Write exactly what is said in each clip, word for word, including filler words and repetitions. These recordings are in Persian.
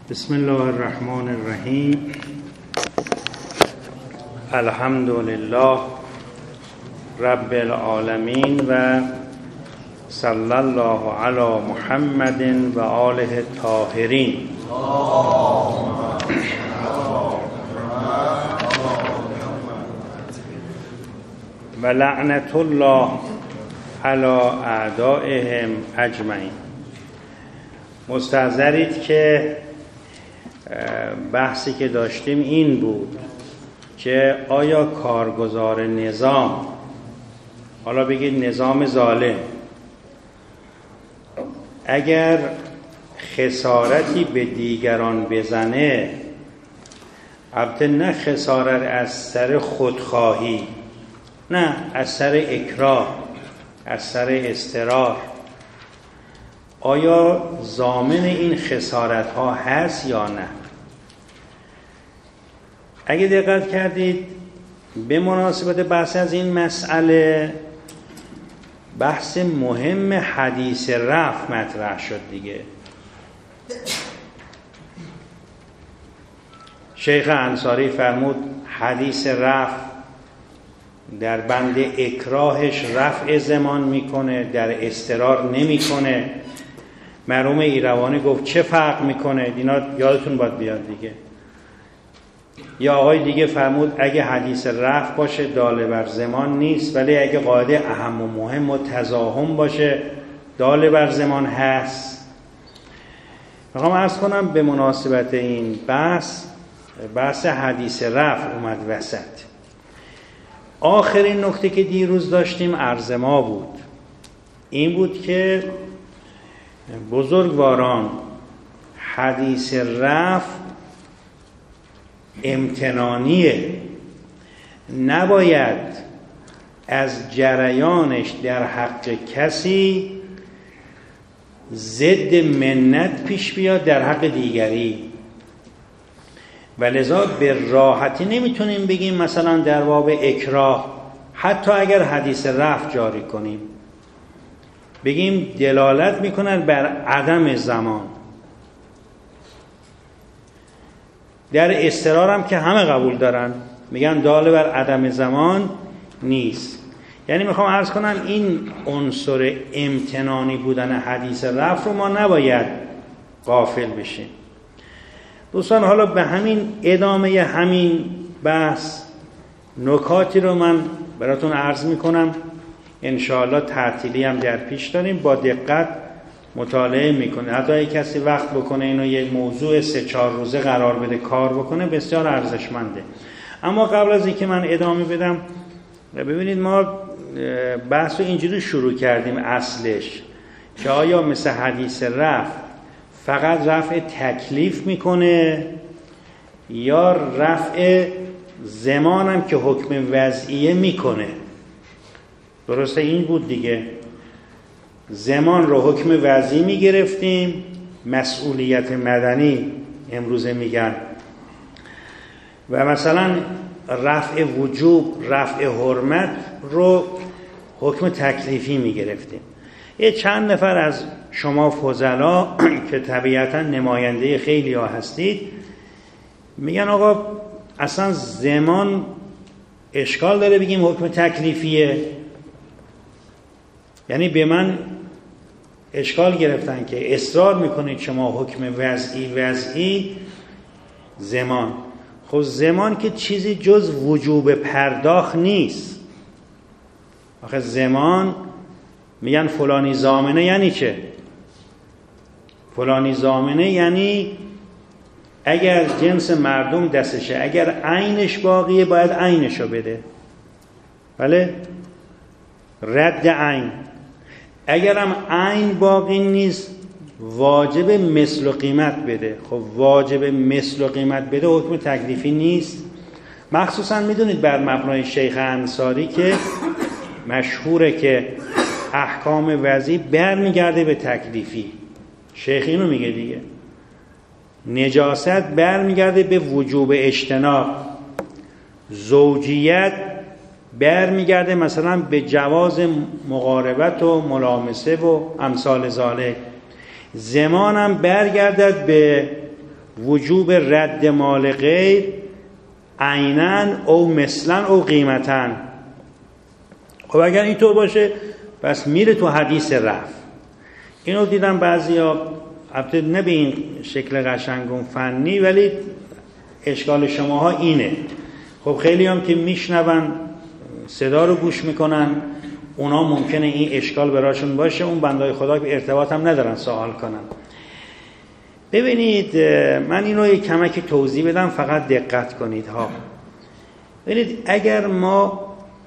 بسم الله الرحمن الرحیم. الحمد لله رب العالمین و صلی الله علی محمد و آله الطاهرین. و لعنت الله علی اعدائهم اجمعین. مستحضرید که بحثی که داشتیم این بود که آیا کارگزار نظام، حالا بگید نظام ظالم، اگر خسارتی به دیگران بزنه، البته نه خسارت از سر خودخواهی، نه از سر اکراه، از سر اضطرار، آیا ضامن این خسارت ها هست یا نه؟ اگه دقت کردید به مناسبت بحث از این مسئله بحث مهم حدیث رفع مطرح شد دیگه. شیخ انصاری فرمود حدیث رفع در بند اکراهش رفع زمان میکنه، در اضطرار نمیکنه. مرحوم ایروانی گفت چه فرق میکنه؟ اینا یادتون باید بیاد دیگه. یا آقای دیگه فرمود اگه حدیث رفع باشه داله بر زمان نیست، ولی اگه قاعده اهم و مهم و تزاحم باشه داله بر زمان هست. میخوام عرض کنم به مناسبت این بحث، بحث حدیث رفع اومد وسط. آخرین نکته که دیروز داشتیم عرض ما بود، این بود که بزرگواران حدیث رفع امتنانیه، نباید از جریانش در حق کسی ضد منت پیش بیاد در حق دیگری، و لذا به راحتی نمیتونیم بگیم مثلا در باب اکراه حتی اگر حدیث رفع جاری کنیم بگیم دلالت میکنن بر عدم زمان. در اضطرار هم که همه قبول دارن میگن داله بر عدم زمان نیست. یعنی میخوام عرض کنم این عنصر امتنانی بودن حدیث رفع رو ما نباید غافل بشیم. دوستان حالا به همین ادامه همین بحث نکاتی رو من براتون عرض میکنم، انشاءالله تعطیلی هم در پیش داریم، با دقت مطالعه میکنه. حتی اگه کسی وقت بکنه اینو یک موضوع سه چهار روزه قرار بده کار بکنه بسیار ارزشمنده. اما قبل از اینکه من ادامه بدم، ببینید ما بحث رو اینجوری شروع کردیم اصلش که آیا مثل حدیث رفع فقط رفع تکلیف میکنه یا رفع زمان هم که حکم وضعیه میکنه. درسته این بود دیگه، زمان رو حکم وضعی میگرفتیم، مسئولیت مدنی امروزه میگن، و مثلا رفع وجوب، رفع حرمت رو حکم تکلیفی میگرفتیم. یه چند نفر از شما فضلا که طبیعتا نماینده خیلی ها هستید میگن آقا اصلا زمان اشکال داره بگیم حکم تکلیفیه. یعنی به من اشکال گرفتن که اصرار میکنید شما حکم وضعی وضعی زمان. خب زمان که چیزی جز وجوب پرداخت نیست. آخه زمان میگن فلانی ضامنه، یعنی چه؟ فلانی ضامنه یعنی اگر جنس مردم دستشه، اگر عینش باقیه باید عینشو بده، بله؟ رد عین. اگرم عین باقی نیست واجب مثل و قیمت بده. خب واجب مثل و قیمت بده حکم تکلیفی نیست. مخصوصا میدونید بر مبنای شیخ انصاری که مشهوره که احکام وضعی برمیگرده به تکلیفی. شیخ اینو میگه دیگه، نجاست برمیگرده به وجوب اجتناب، زوجیت برمیگرده مثلا به جواز مقاربت و ملامسه و امثال ذالک، زمانم برگردد به وجوب رد مال غیر عیناً او مثلاً او قیمتاً. خب اگر اینطور باشه پس میره تو حدیث رفع. اینو دیدم بعضیا، البته نه به این شکل قشنگ و فنی، ولی اشکال شماها اینه. خب خیلی هم که میشنون صدا رو گوش میکنن، اونا ممکنه این اشکال براشون باشه، اون بندای خدا که ارتباط هم ندارن سوال کنن. ببینید من اینو یک کمکی توضیح بدم، فقط دقت کنید ها. ببینید اگر ما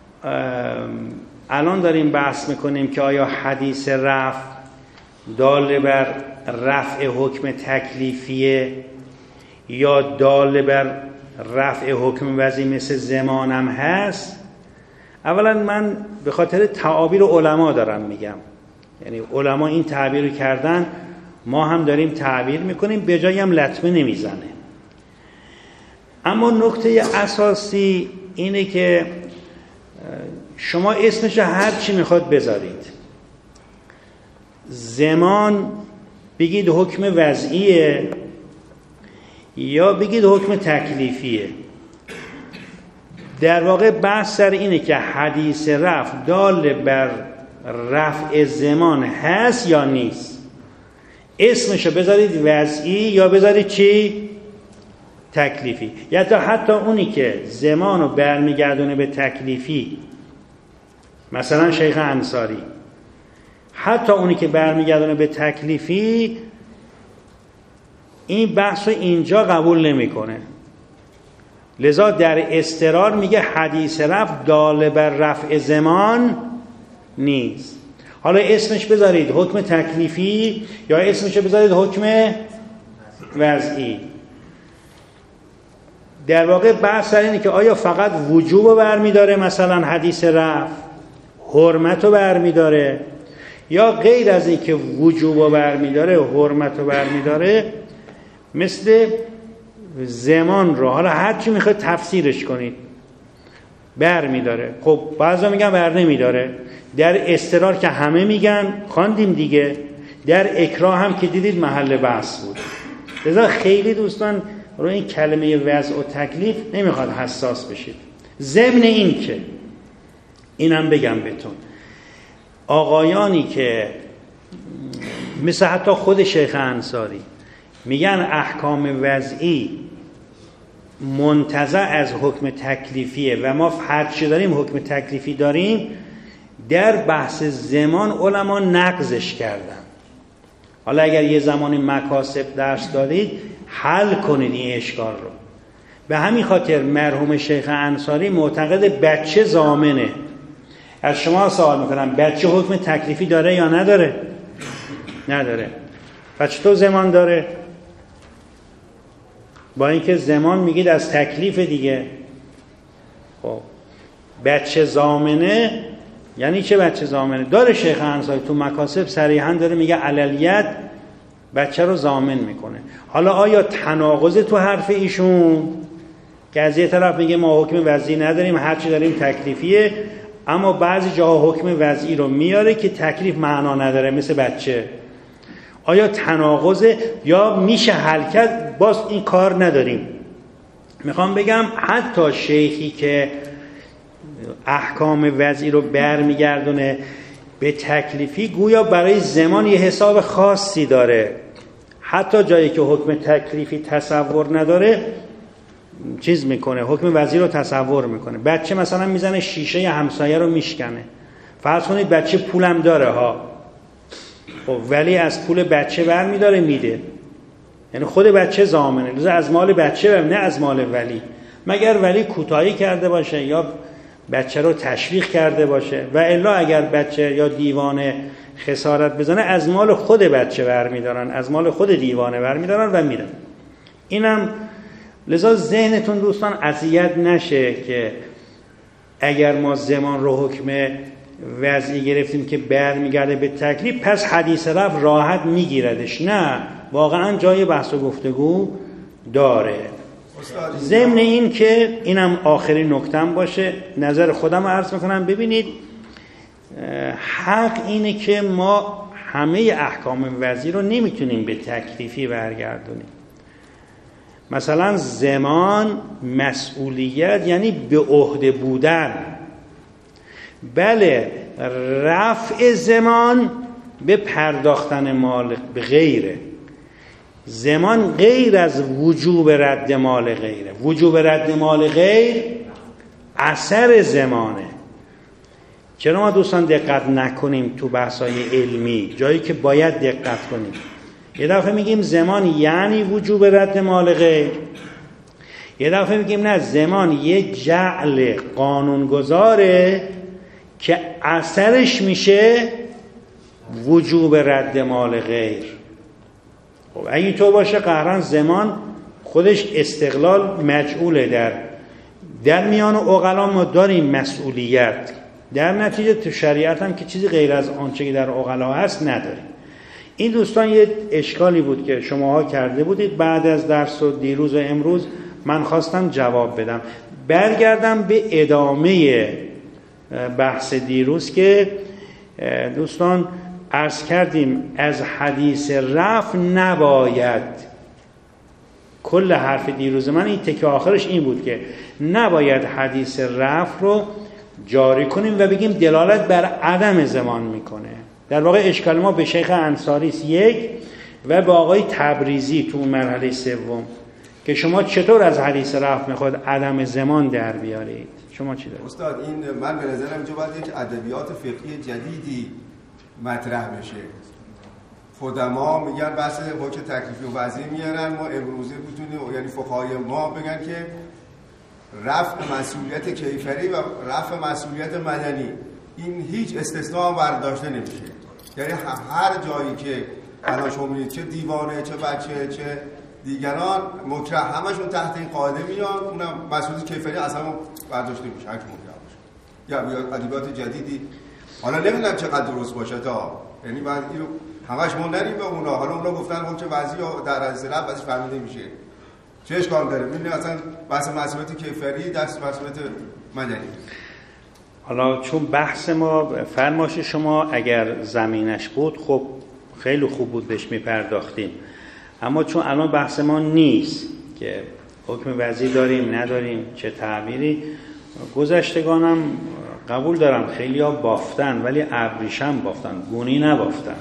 الان داریم بحث میکنیم که آیا حدیث رفع دال بر رفع حکم تکلیفیه یا دال بر رفع حکم وضعی مثل زمانم هست، اولا من به خاطر تعابیر علما دارم میگم، یعنی علما این تعبیر رو کردن، ما هم داریم تعبیر میکنیم، به جایی هم لطمه نمیزنه. اما نکته اساسی اینه که شما اسمش هر چی میخواد بذارید، زمان بگید حکم وضعیه یا بگید حکم تکلیفیه، در واقع بحث سر اینه که حدیث رفع دال بر رفع زمان هست یا نیست. اسمشو بذارید وضعی یا بذارید چی؟ تکلیفی. یا تا حتی اونی که زمانو برمیگردونه به تکلیفی، مثلا شیخ انصاری، حتی اونی که برمیگردونه به تکلیفی این بحث رو اینجا قبول نمیکنه. لذا در اضطرار میگه حدیث رفع دال بر رفع زمان نیست. حالا اسمش بذارید حکم تکلیفی یا اسمش بذارید حکم وضعی. در واقع بحث سر اینه که آیا فقط وجوب رو برمیداره، مثلا حدیث رفع حرمت رو برمیداره، یا غیر از این که وجوب رو برمیداره حرمت رو برمیداره، مثل زمان رو، حالا هر چی میخواد تفسیرش کنید، بر میداره. خب بعضا میگن بر نمیداره. در اضطرار که همه میگن خواندیم دیگه، در اکراه هم که دیدید محل بحث بود. لذا خیلی دوستان رو این کلمه وضع و تکلیف نمیخواد حساس بشید. ضمن این که اینم بگم بهتون، آقایانی که مثل حتی خود شیخ انصاری میگن احکام وضعی منتزع از حکم تکلیفیه و ما هرچی داریم حکم تکلیفی داریم، در بحث زمان علما نقضش کردن. حالا اگر یه زمانی مکاسب درس دارید حل کنید این اشکال رو. به همین خاطر مرحوم شیخ انصاری معتقد بچه ضامنه. از شما سوال میکنم بچه حکم تکلیفی داره یا نداره؟ نداره. پس چطور زمان داره؟ با اینکه زمان میگید از تکلیف دیگه. خب بچه ضامنه یعنی چه بچه ضامنه؟ داره شیخ انصاری تو مکاسب صریحا داره میگه علیت بچه رو ضامن میکنه. حالا آیا تناقض تو حرف ایشون که از یه طرف میگه ما حکم وضعی نداریم هرچی داریم تکلیفیه، اما بعضی جاها حکم وضعی رو میاره که تکلیف معنا نداره مثل بچه، آیا تناقضه یا میشه حل کرد؟ باز این کار نداریم. میخوام بگم حتی شیخی که احکام وضعی رو برمیگردونه به تکلیفی گویا برای زمان یه حساب خاصی داره، حتی جایی که حکم تکلیفی تصور نداره چیز میکنه، حکم وضعی رو تصور میکنه. بچه مثلا میزنه شیشه همسایه رو میشکنه، فرض کنید بچه پولم داره ها، خب ولی از پول بچه برمیداره میده، یعنی خود بچه ضامنه، لذا از مال بچه بر نه از مال ولی، مگر ولی کوتاهی کرده باشه یا بچه رو تشویق کرده باشه، و الا اگر بچه یا دیوانه خسارت بزنه از مال خود بچه برمیدارن، از مال خود دیوانه برمیدارن و میرن. اینم لذا ذهنتون دوستان اذیت نشه که اگر ما زمان رو حکم وضعی گرفتیم که برمیگرده به تکلیف پس حدیث رفع راحت میگیردش. نه، واقعا جای بحث و گفتگو داره. ضمن این که اینم آخرین نکتم باشه، نظر خودم عرض میکنم. ببینید حق اینه که ما همه احکام وضعی رو نمیتونیم به تکلیفی برگردونیم. مثلا زمان مسئولیت یعنی به عهده بودن. بله رفع زمان به پرداختن مال به غیره. زمان غیر از وجوب رد مال غیره. وجوب رد مال غیر اثر زمانه. چرا ما دوستان دقت نکنیم تو بحث‌های علمی جایی که باید دقت کنیم؟ یه دفعه میگیم زمان یعنی وجوب رد مال غیر، یه دفعه میگیم نه زمان یه جعل قانونگذاره که اثرش میشه وجوب رد مال غیر. خب اگه اینطور باشه قهران زمان خودش استقلال مجعوله. در در میان عقلا ما داریم مسئولیت، در نتیجه تو شریعت هم که چیزی غیر از آنچه که در عقلا هست نداریم. این دوستان یه اشکالی بود که شماها کرده بودید بعد از درس و دیروز و امروز من خواستم جواب بدم. برگردم به ادامه بحث دیروز که دوستان عرض کردیم از حدیث رفع نباید، کل حرف دیروز من این تکه آخرش این بود که نباید حدیث رفع رو جاری کنیم و بگیم دلالت بر عدم زمان میکنه. در واقع اشکال ما به شیخ انصاری یک و به آقای تبریزی تو مرحله سوم که شما چطور از حدیث رفع میخواد عدم زمان در بیارید. شما چی دارید؟ استاد این من به نظرم اینجا باید یک ادبیات فقهی جدیدی مطرح بشه. خودما میگن بحث حکم تکلیفی و وضعی میارن، ما امروزه بتونیم یعنی فقهای ما بگن که رفع مسئولیت کیفری و رفع مسئولیت مدنی این هیچ استثناء هم برداشته نمیشه. یعنی هر جایی که الان شما می‌بینید چه دیوانه چه بچه چه دیگران مکره همشون تحت این قاعده میان، اونم مسئولیت کیفری اصلا برداشته نمیشه هر کی مکره باشه. یا ادبیات جدیدی حالا نمیدونم چقدر درست باشه تا یعنی بعد اینو همش ما نریم به اونا، حالا اونا گفتن حکم وضعی و در از رفع ازش فهمیده میشه. چه اشکال داره؟ ببینید اصلا بحث مسئولیت کیفری دست مسئولیت مدنی. حالا چون بحث ما فرمایش شما اگر زمینش بود خب خیلی خوب بود بهش میپرداختیم، اما چون الان بحث ما نیست که حکم وضعی داریم نداریم چه تعبیری، گذشتگانم قبول دارم خیلی ها بافتن ولی ابریشم بافتن، گونی نبافتن.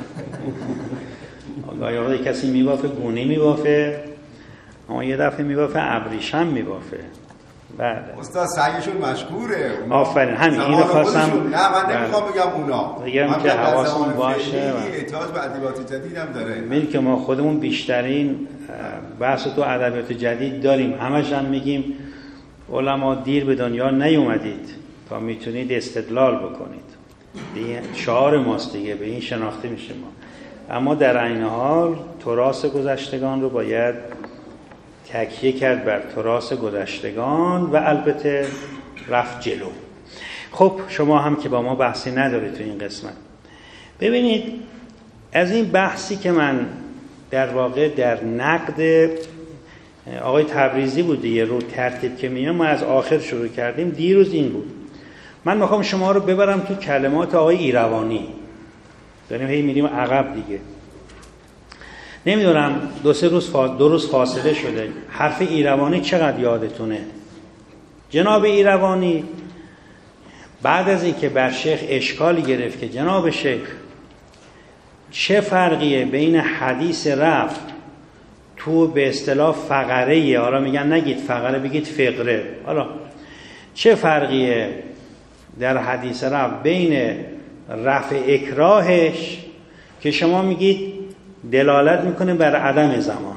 آگاه کسی میبافه گونی میبافه، اما یه دفعه میبافه ابریشم میبافه. بله استاد سعیشون مشکوره. آفرین همین اینو خواستم. نه من نمیخوام بگم اونا، بگم که حواسمون باشه. احتیاج به ادبیات جدید هم داره. میگیم که ما خودمون بیشترین بحث تو ادبیات جدید داریم، همش هم میگیم علما دیر به دنیا نیومدید تا میتونید استدلال بکنید. دیگه شعار ماست دیگه، به این شناخته میشه ما. اما در عین حال تراث گذشتگان رو باید تکیه کرد بر تراث گذشتگان و البته رفت جلو. خب شما هم که با ما بحثی ندارید تو این قسمت. ببینید از این بحثی که من در واقع در نقد آقای تبریزی بود دیگه رو ترتیب که میام ما از آخر شروع کردیم، دیروز این بود. من میخوام شما رو ببرم تو کلمات آقای ایروانی، داریم هی میریم عقب دیگه. نمیدونم دو سه روز فا... دو روز فاصله شده، حرف ایروانی چقدر یادتونه؟ جناب ایروانی بعد از این که بر شیخ اشکالی گرفت که جناب شیخ چه فرقیه بین حدیث رفع تو به اصطلاح فقره، حالا میگن نگید فقره بگید فقره، حالا چه فرقیه در حدیث رفع بین رفع اکراهش که شما میگید دلالت میکنه بر عدم زمان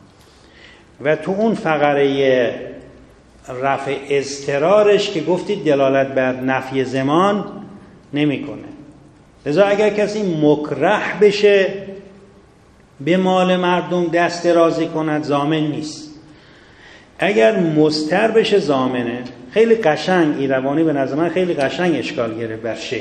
و تو اون فقره رفع اضطرارش که گفتید دلالت بر نفی زمان نمیکنه. لذا اگر کسی مکره بشه به مال مردم دست درازی کند ضامن نیست، اگر مضطر بشه ضامنه. خیلی قشنگ ایروانی به نظر من خیلی قشنگ اشکال گرفت بر شیخ،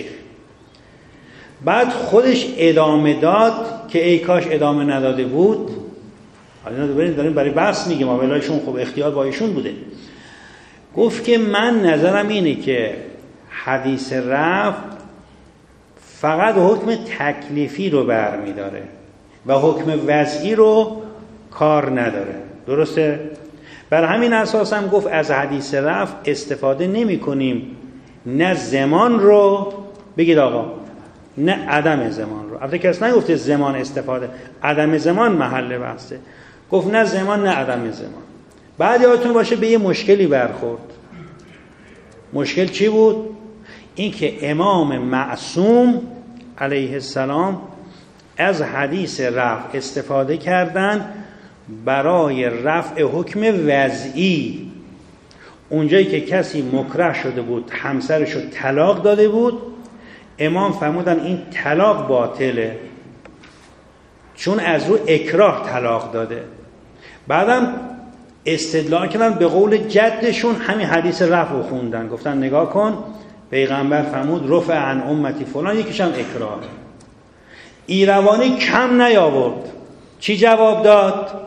بعد خودش ادامه داد که ای کاش ادامه نداده بود. حالا داریم داریم برای بحث میگیم اولایشون خب اختیار با ایشون بوده. گفت که من نظرم اینه که حدیث رفع فقط حکم تکلیفی رو برمیداره و حکم وضعی رو کار نداره. درسته؟ بر همین اساس هم گفت از حدیث رفع استفاده نمی کنیم، نه زمان رو بگید آقا، نه عدم زمان رو. البته کس نگفته زمان استفاده، عدم زمان محل بحثه، گفت نه زمان نه عدم زمان. بعد یادتون باشه به یه مشکلی برخورد. مشکل چی بود؟ این که امام معصوم علیه السلام از حدیث رفع استفاده کردن برای رفع حکم وضعی. اونجایی که کسی مکره شده بود، همسرش رو طلاق داده بود، امام فرمودن این طلاق باطله چون از رو اکراه طلاق داده. بعدم استدلال کردن به قول جدشون همین حدیث رفع رو خوندن، گفتن نگاه کن پیغمبر فرمود رفع عن امتی فلان، یکیش هم اکراه. ایروانی کم نیاورد، چی جواب داد؟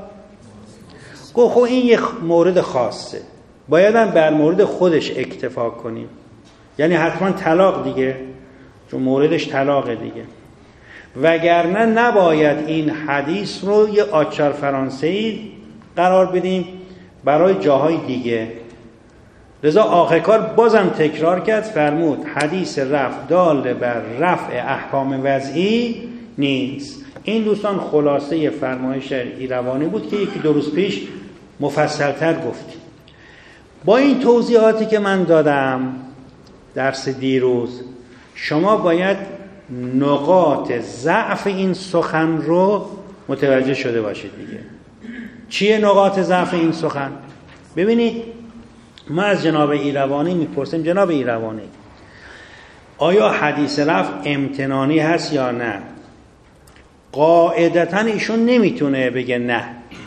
گفت خب این یک مورد خاصه، بایدم بر مورد خودش اکتفا کنیم، یعنی حتما طلاق دیگه، چون موردش طلاق دیگه، وگرنه نباید این حدیث رو یه آچار فرانسه‌ای قرار بدیم برای جاهای دیگه. لذا آخر کار بازم تکرار کرد، فرمود حدیث رفع دال بر رفع احکام وضعی نیست. این دوستان خلاصه فرمایش ایروانی بود که یکی دو روز پیش مفصل‌تر گفتیم. با این توضیحاتی که من دادم درس دیروز، شما باید نقاط ضعف این سخن رو متوجه شده باشید دیگه. چیه نقاط ضعف این سخن؟ ببینید ما از جناب ایروانی میپرسیم، جناب ایروانی آیا حدیث رفع امتنانی هست یا نه؟ قاعدتاً ایشون نمیتونه بگه نه.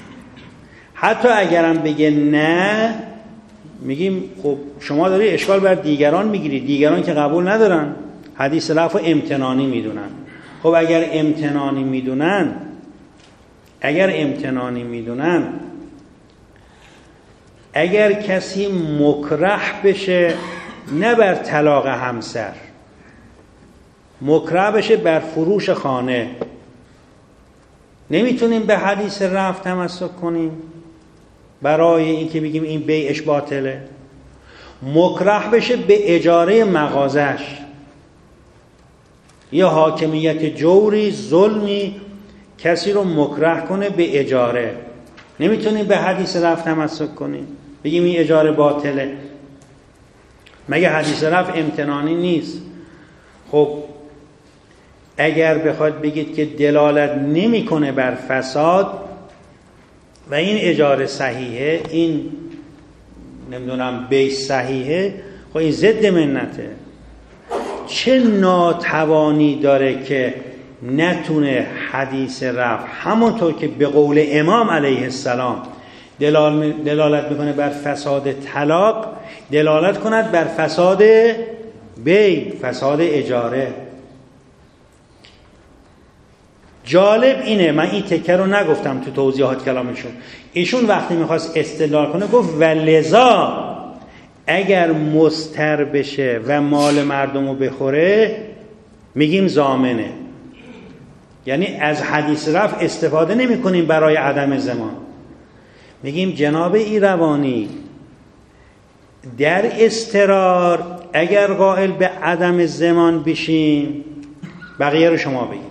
حتی اگرم بگه نه، میگیم خب شما داری اشکال بر دیگران میگیری، دیگران که قبول ندارن، حدیث رفع امتنانی میدونن. خب اگر امتنانی میدونن اگر امتنانی میدونن اگر کسی مکره بشه نه بر طلاق همسر، مکره بشه بر فروش خانه، نمیتونیم به حدیث رفع تمسک کنیم برای اینکه بگیم این بیعش باطله. مکره بشه به اجاره مغازش، یا حاکمیت جوری ظلمی کسی رو مکره کنه به اجاره، نمیتونیم به حدیث رفع تمسک کنیم بگیم این اجاره باطله. مگه حدیث رفع امتنانی نیست؟ خب اگر بخواد بگید که دلالت نمیکنه بر فساد و این اجاره صحیحه، این نمیدونم بیع صحیحه، خب این ضد منته. چه ناتوانی داره که نتونه حدیث رفع همونطور که به قول امام علیه السلام دلالت میکنه بر فساد طلاق، دلالت کند بر فساد بیع، فساد اجاره. جالب اینه، من این تکه رو نگفتم تو توضیحات کلامشون، ایشون وقتی میخواست استدلال کنه گفت ولذا اگر مضطر بشه و مال مردم رو بخوره میگیم ضامنه. یعنی از حدیث رفع استفاده نمی کنیم برای عدم زمان. میگیم جناب ایروانی در اضطرار اگر قائل به عدم زمان بشیم، بقیه رو شما بگیم،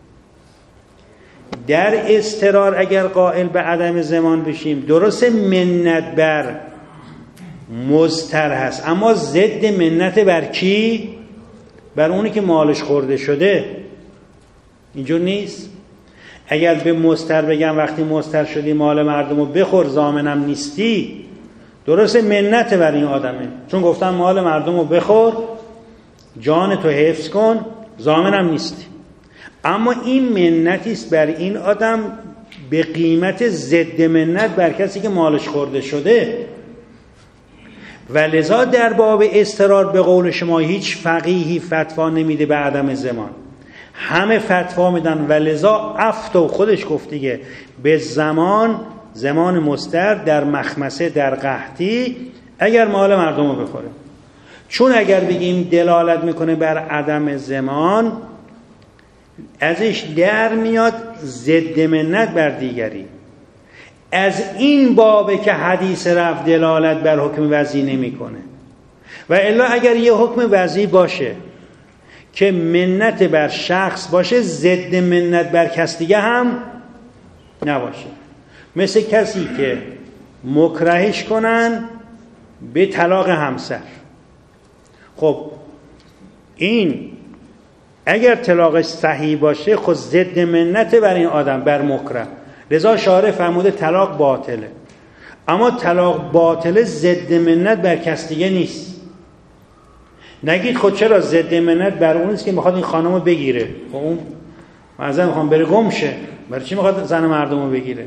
در اضطرار اگر قائل به عدم زمان بشیم درست منت بر مضطر هست، اما ضد منت بر کی؟ بر اونی که مالش خورده شده. اینجور نیست. اگر به مضطر بگم وقتی مضطر شدی مال مردم رو بخور ضامنم نیستی، درست منت بر این آدمه، چون گفتم مال مردم رو بخور، جان تو حفظ کن، ضامنم نیستی. اما این منتی است بر این آدم به قیمت ضد منت بر کسی که مالش خورده شده. و لذا در باب اضطرار به قول شما هیچ فقیهی فتوا نمیده به عدم زمان، همه فتوا میدن. و لذا افتو خودش گفت دیگه به زمان، زمان مضطر در مخمسه در قحطی اگر مال مردم رو بخوره. چون اگر بگیم دلالت میکنه بر عدم زمان، ازش در میاد ضد منت بر دیگری. از این بابه که حدیث رفع دلالت بر حکم وضعی نمیکنه. و الا اگر یه حکم وضعی باشه که منت بر شخص باشه، ضد منت بر کس دیگه هم نباشه. مثل کسی که مکرهش کنن به طلاق همسر. خب این اگر طلاقش صحیح باشه خود ضد منت بر این آدم، بر مکره. لذا شارع فرموده طلاق باطله. اما طلاق باطله ضد منت بر کس دیگه نیست. نگید خود چرا ضد منت بر اون نیست که میخواد این خانمو بگیره. خب اون مثلا میخوام بره گم شه، برای چی میخواد زن مردمو بگیره؟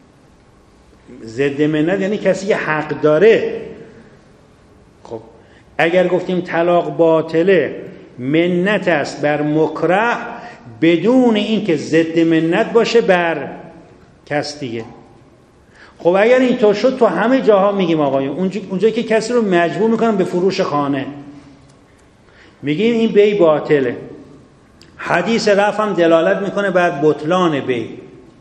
ضد منت یعنی کسی که حق داره. خب اگر گفتیم طلاق باطله منت است بر مکره بدون این که ضد منت باشه بر کس دیگه. خب اگر اینطور شد تو همه جاها میگیم آقایون، اونجا اونجایی که کسی رو مجبور میکنن به فروش خانه میگیم این بی باطله. حدیث رفع هم دلالت میکنه بر بطلان بی،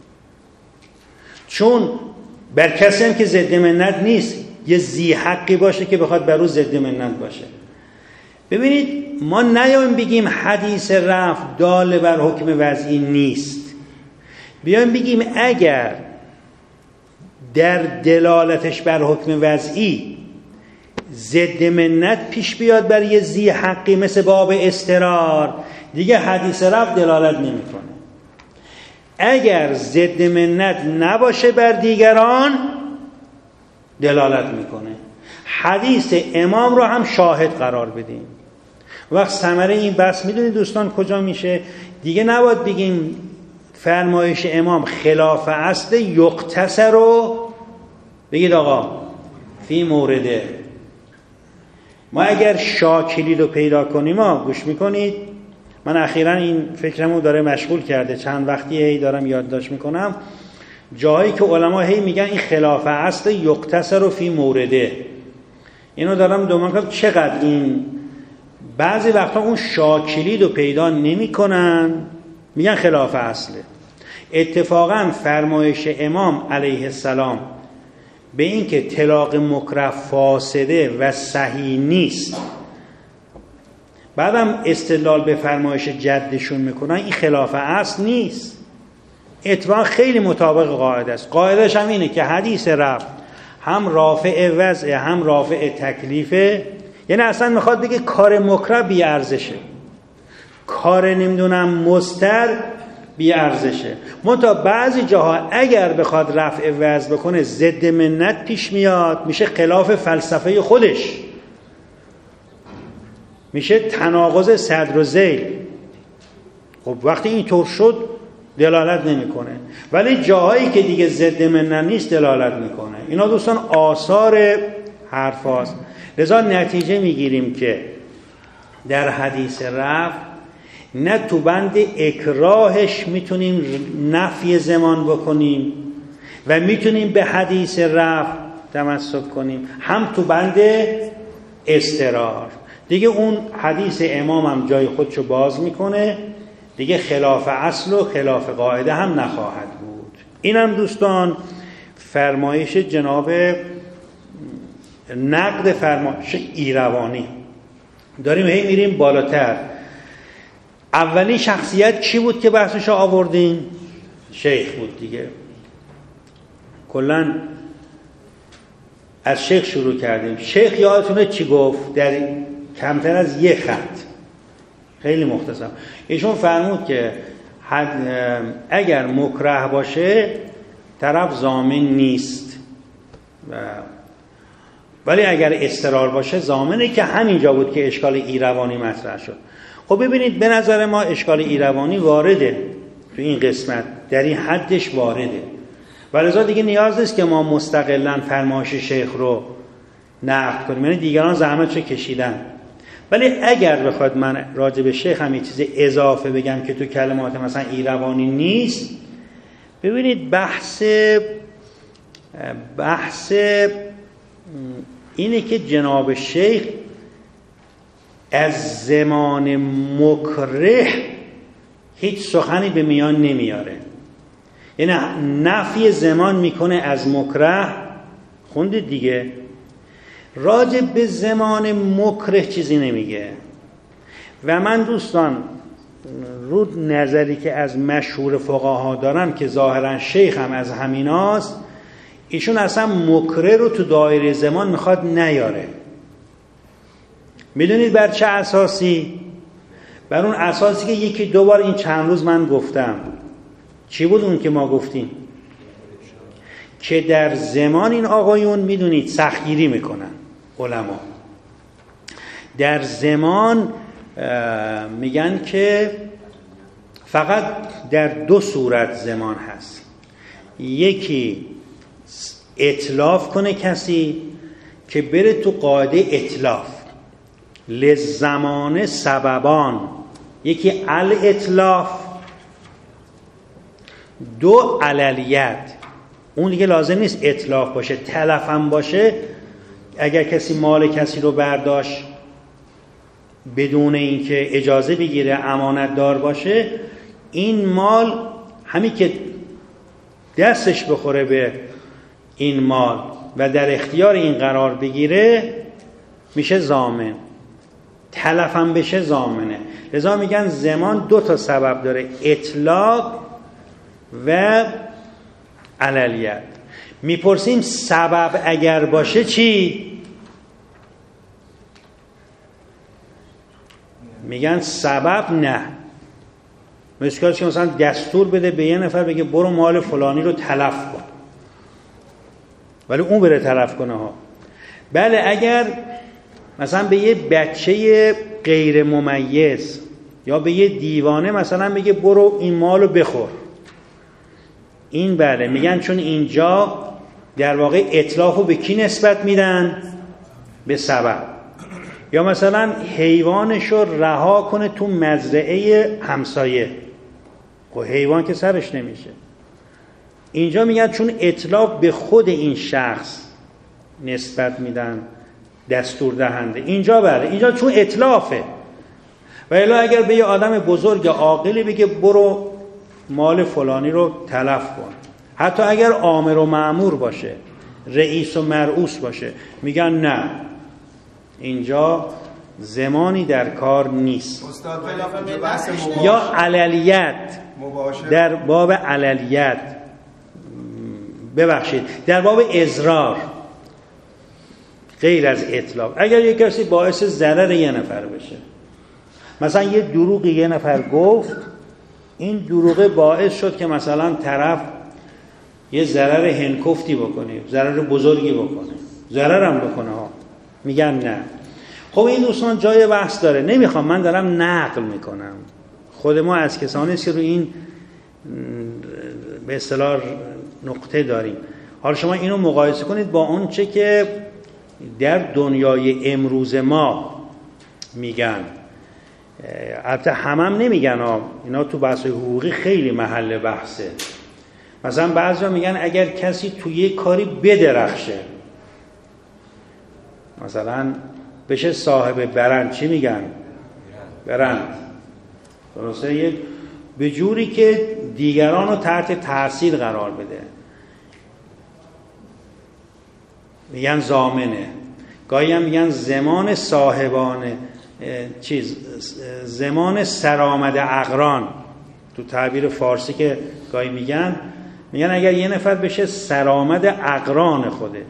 چون بر کسی هم که ضد منت نیست یه ذی حقی باشه که بخواد بر او ضد منت باشه. ببینید ما نیایم بگیم حدیث رفع دال بر حکم وضعی نیست، بیایم بگیم اگر در دلالتش بر حکم وضعی ضد منت پیش بیاد بر یه ذی حقی مثل باب اضطرار، دیگه حدیث رفع دلالت نمیکنه. اگر ضد منت نباشه بر دیگران دلالت میکنه. حدیث امام رو هم شاهد قرار بدیم. وقت ثمره این بحث میدونید دوستان کجا میشه؟ دیگه نباید بگیم فرمایش امام خلاف اصل یقتصر رو بگید آقا فی مورده. ما اگر شاکلی رو پیدا کنیم، ما گوش میکنید، من اخیراً این فکرمو داره مشغول کرده، چند وقتی هی دارم یادداشت میکنم جایی که علما هی میگن این خلاف اصل یقتصر رو فی مورده. اینو دارم دومان کنم چقدر این بعضی وقتا اون شاکلی رو پیدا نمی کنن، میگن خلاف اصله. اتفاقا فرمایش امام علیه السلام به این که طلاق مکره فاسده و صحیح نیست، بعدم استدلال به فرمایش جدشون میکنن، این خلاف اصل نیست، اتفاقا خیلی مطابق قاعده است. قاعدش هم اینه که حدیث رفع هم رافع وضع هم رافع تکلیفه. یعنی اصلا میخواد بگه کار مکره بی ارزشه، کار نمیدونم مستر بی ارزشه. منتها بعضی جاها اگر بخواد رفع وضع بکنه ضد منت پیش میاد، میشه خلاف فلسفه خودش، میشه تناقض صدر و ذیل. خب وقتی اینطور شد دلالت نمیکنه، ولی جاهایی که دیگه ضد منت نیست دلالت میکنه. اینا دوستان آثار حرف هاست. لذا نتیجه میگیریم که در حدیث رفع نه تو بند اکراهش میتونیم نفی زمان بکنیم و میتونیم به حدیث رفع تمسک کنیم، هم تو بند اضطرار. دیگه اون حدیث امام هم جای خودشو باز میکنه، دیگه خلاف اصل و خلاف قاعده هم نخواهد بود. اینم دوستان فرمایش جناب نقد فرمایش ایروانی. داریم هی میریم بالاتر. اولی شخصیت کی بود که بحثش آوردیم؟ شیخ بود دیگه. کلن از شیخ شروع کردیم. شیخ یادتونه چی گفت؟ در کمتر از یک خط، خیلی مختصر، ایشون فرمود که اگر مکره باشه طرف ضامن نیست، ولی اگر اضطرار باشه ضامنه، که همینجا بود که اشکال ایروانی مطرح شد. خب ببینید به نظر ما اشکال ایروانی وارده تو این قسمت، در این حدش وارده، ولذا دیگه نیاز نیست که ما مستقلاً فرمایش شیخ رو نقد کنیم، یعنی دیگران زحمتشو کشیدن. ولی اگر بخواد من راجع به شیخ هم یه چیز اضافه بگم که تو کلمات مثلا ایروانی نیست، ببینید بحث بحث اینه که جناب شیخ از زمان مکره هیچ سخنی به میان نمیاره. یعنی نفی زمان میکنه از مکره. خوندید دیگه، راجع به زمان مکره چیزی نمیگه. و من دوستان رو نظری که از مشهور فقها دارن که ظاهرا شیخ هم از همیناست، ایشون اصلا مکره رو تو دایره زمان میخواد نیاره. میدونید بر چه اساسی؟ بر اون اساسی که یکی دو بار این چند روز من گفتم. چی بود اون که ما گفتیم؟ که در زمان این آقایون میدونید سختگیری میکنن علما. در زمان میگن که فقط در دو صورت زمان هست. یکی اتلاف کنه کسی که بره تو قاعده اتلاف، لزمان سببان، یکی الاتلاف، دو علیت. اون دیگه لازم نیست اتلاف باشه، تلف هم باشه. اگر کسی مال کسی رو برداشت بدون اینکه اجازه بگیره، امانت دار باشه، این مال همین که دستش بخوره به این مال و در اختیار این قرار بگیره میشه ضامن. تلف هم بشه ضامنه. لذا میگن زمان دو تا سبب داره، اطلاق و علیت. میپرسیم سبب اگر باشه چی؟ میگن سبب نه. مثل که مثلا دستور بده به یه نفر بگه برو مال فلانی رو تلف کن، ولی اون بره تلف کنه ها. بله اگر مثلا به یه بچه غیر ممیز یا به یه دیوانه مثلا بگه برو این مالو بخور، این بله میگن چون اینجا در واقع اتلافو به کی نسبت میدن؟ به سبب. یا مثلا حیوانشو رها کنه تو مزرعه همسایه، خب حیوان که سرش نمیشه. اینجا میگن چون اتلاف به خود این شخص نسبت میدن، دستور دهنده. اینجا بله، اینجا چون اتلافه. و الا اگر به یه آدم بزرگ عاقلی بگه برو مال فلانی رو تلف کن، حتی اگر آمر و مأمور باشه، رئیس و مرئوس باشه، میگن نه، اینجا زمانی در کار نیست. یا علیت، در باب علیت ببخشید در باب اضرار غیر از اطلاق. اگر یک کسی باعث ضرر یه نفر بشه، مثلا یه دروغی یه نفر گفت، این دروغه باعث شد که مثلا طرف یه ضرر هنکفتی بکنه، ضرر بزرگی بکنه، ضرر هم بکنه ها، میگن نه. خب این دوستان جای بحث داره، نمیخوام، من دارم نقل میکنم. خود ما از کسانی است که رو این به اصطلاح نقطه داریم. حالا شما اینو مقایسه کنید با اون چه که در دنیای امروز ما میگن. البته همم نمیگن ها، اینا تو بحث حقوقی خیلی محل بحثه. مثلا بعضیا میگن اگر کسی توی یک کاری بدرخشه، مثلا بشه صاحب برند، چی میگن؟ برند. درسته؟ یه به جوری که دیگران رو تحت تاثیر قرار بده، میگن ضامنه. گاهی هم میگن زمان صاحبانه چیز، زمان سرآمد اقران، تو تعبیر فارسی که گاهی میگن، میگن اگر یه نفر بشه سرآمد اقران خودش.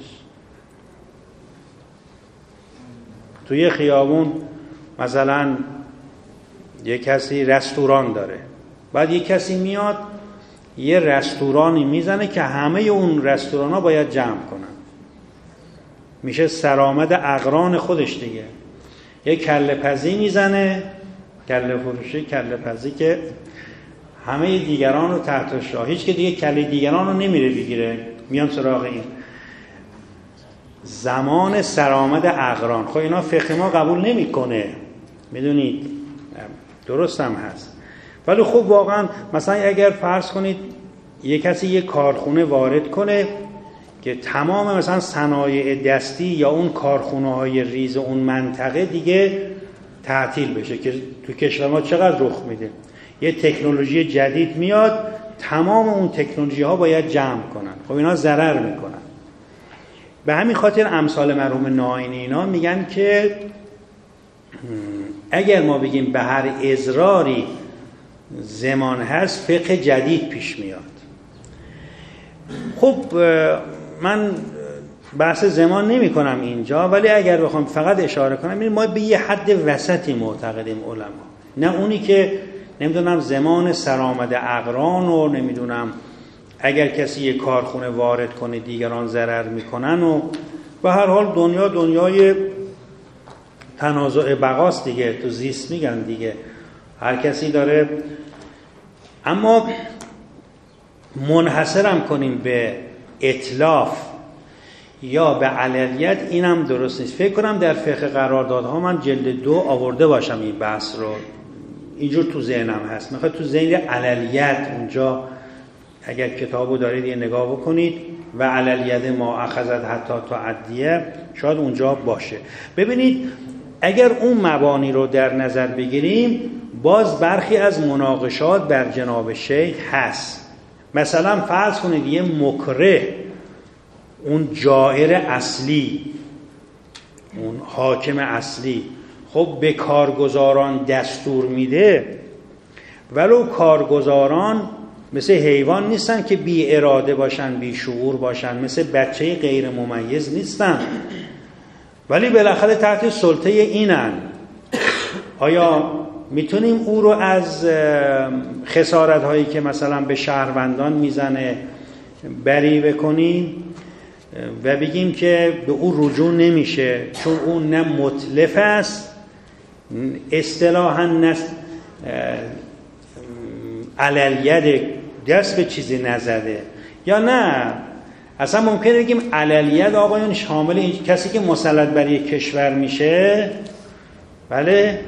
توی خیابون مثلا یه کسی رستوران داره، بعد یه کسی میاد یه رستورانی میزنه که همه اون رستوران ها باید جمع کنن، میشه سرآمد اقران خودش دیگه. یه کله پزی میزنه، کله فروشی، کله پزی که همه دیگران رو تحت شاه، هیچ که دیگه کله دیگران رو نمیره بگیره، میان سراغ این. زمان سرآمد اقران، خب اینا فقه ما قبول نمیکنه، میدونید، درست هم هست. ولی خب واقعا مثلا اگر فرض کنید یه کسی یه کارخونه وارد کنه که تمام مثلا صنایع دستی یا اون کارخونه های ریز اون منطقه دیگه تعطیل بشه، که تو کشور ما چقدر رخ میده، یه تکنولوژی جدید میاد تمام اون تکنولوژی ها باید جمع کنن. خب اینا ضرر میکنن. به همین خاطر امثال مرحوم ناینی اینا میگن که اگر ما بگیم به هر اضراری زمان هست، فقه جدید پیش میاد. خب من بحث زمان نمی کنم اینجا، ولی اگر بخوام فقط اشاره کنم، ما به یه حد وسطی معتقدیم علما، نه اونی که نمیدونم زمان سرآمد اقران و نمیدونم اگر کسی یه کارخونه وارد کنه دیگران ضرر میکنن و به هر حال دنیا دنیای تنازع بقاست دیگه، تو زیست میگن دیگه، هر کسی داره. اما منحصرم کنیم به اتلاف یا به عللیت، اینم درست نیست. فکر کنم در فقه قراردادها من جلد دو آورده باشم این بحث رو، اینجور تو ذهنم هست. میخواد تو ذهن عللیت اونجا اگر کتابو دارید یه نگاه بکنید، و عللیت ما اخذت حتی تعدیه شاید اونجا باشه. ببینید اگر اون مبانی رو در نظر بگیریم، باز برخی از مناقشات بر جناب شیخ هست. مثلا فرض کنید یه مکره، اون جائر اصلی، اون حاکم اصلی، خب به کارگزاران دستور میده، ولو کارگزاران مثل حیوان نیستن که بی اراده باشن، بی شعور باشن، مثل بچه غیر ممیز نیستن، ولی بالاخره تحت سلطه اینن. آیا میتونیم او رو از خسارت هایی که مثلا به شهروندان میزنه بری بکنیم و بگیم که به او رجوع نمیشه، چون اون نه متلف است اصطلاحاً، نه عللیت دست به چیزی نزده، یا نه اصلا ممکنه بگیم عللیت آقایون شامل این کسی که مسلط بر یک کشور میشه، بله،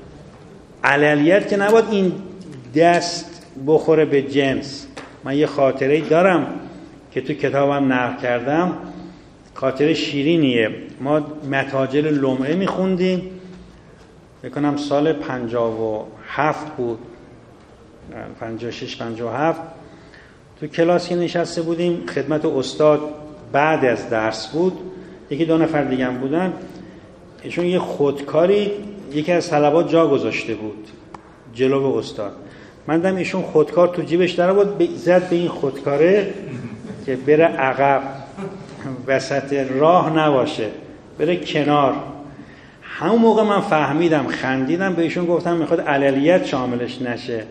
عللیت که نباید این دست بخوره به جنس. من یه خاطره دارم که تو کتابم نقل کردم، خاطره شیرینیه. ما متاجر لمعه میخوندیم، بکنم سال پنجاه و هفت بود، پنجاه و شش پنجاه و هفت، تو کلاسی نشسته بودیم، خدمت استاد بعد از درس بود، یکی دو نفر دیگه هم بودن، ایشون یه خودکاری یکی از طلبات جا گذاشته بود جلو به استاد. من دیدم ایشون خودکار تو جیبش در بود، زد به این خودکاره که بره عقب، وسط راه نباشه، بره کنار. همون موقع من فهمیدم، خندیدم، به ایشون گفتم میخواد عللیت شاملش نشه.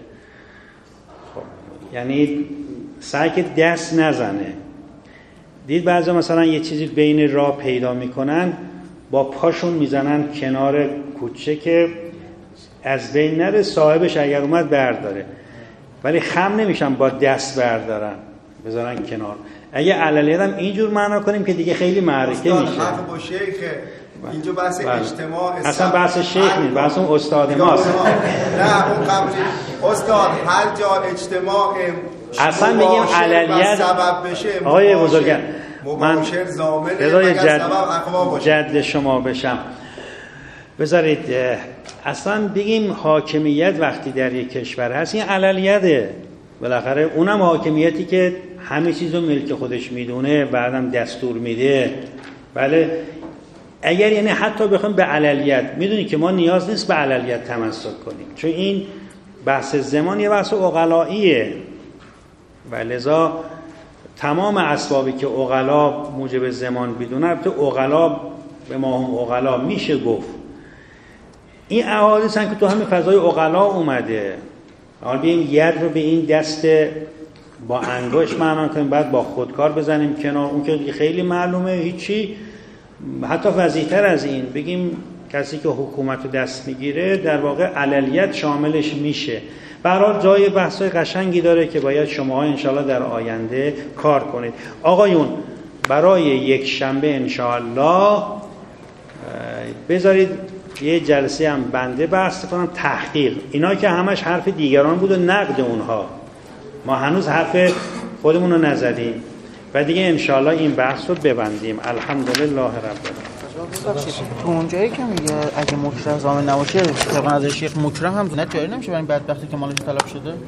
خب یعنی سعی که دست نزنه. دید بعضی مثلا یه چیزی بین راه پیدا میکنن، با پاشون میزنن کنار کوچه که از بین نره، صاحبش اگر اومد برداره، ولی خم نمیشن با دست بردارن بذارن کنار. اگه عللیت هم اینجور معنا کنیم که دیگه خیلی معرکه میشه. حرف با شیخه، اینجا بحث بله. اجتماع اصلا بحث شیخ نیست، بحث اون استاد ماست. نه اون قبلی استاد هر جا اجتماع اصلا میگیم عللیت سبب بشه، آقای بزرگان من بذارید جد, جد شما بشم، بذارید اصلا بگیم حاکمیت وقتی در یک کشور هست این عللیته، بالاخره اونم حاکمیتی که همه چیزو ملک خودش میدونه، بعدم دستور میده. بله اگر یعنی حتی بخوام به عللیت، میدونی که ما نیاز نیست به عللیت تمسک کنیم، چون این بحث زمان یه بحث عقلاییه و لذا تمام اسبابی که عقلا موجب زمان بدونه، البته عقلا به ما هم عقلا میشه گفت، این احادیث هستن که تو همین فضای عقلا اومده. حالا بیایم ید رو به این دست با انگشت معنا کنیم، بعد با خودکار بزنیم کنار، اون که خیلی معلومه هیچی. حتی وضیح‌تر از این بگیم کسی که حکومت رو دست میگیره در واقع عللیت شاملش میشه. برای جای بحثای قشنگی داره که باید شماها انشالله در آینده کار کنید. آقایون برای یک شنبه انشالله بذارید یه جلسه هم بنده بحث کنم تحقیق، اینا که همش حرف دیگران بود و نقد اونها، ما هنوز حرف خودمون رو نزدیم و دیگه انشالله این بحث رو ببندیم. الحمدلله رب العالمین. تو اونجایی که میگه اگه مکره ضامن نباشه، طبعا از شیخ مکره هم نه جاری نمیشه برای بدبختی که مالش طلب شده.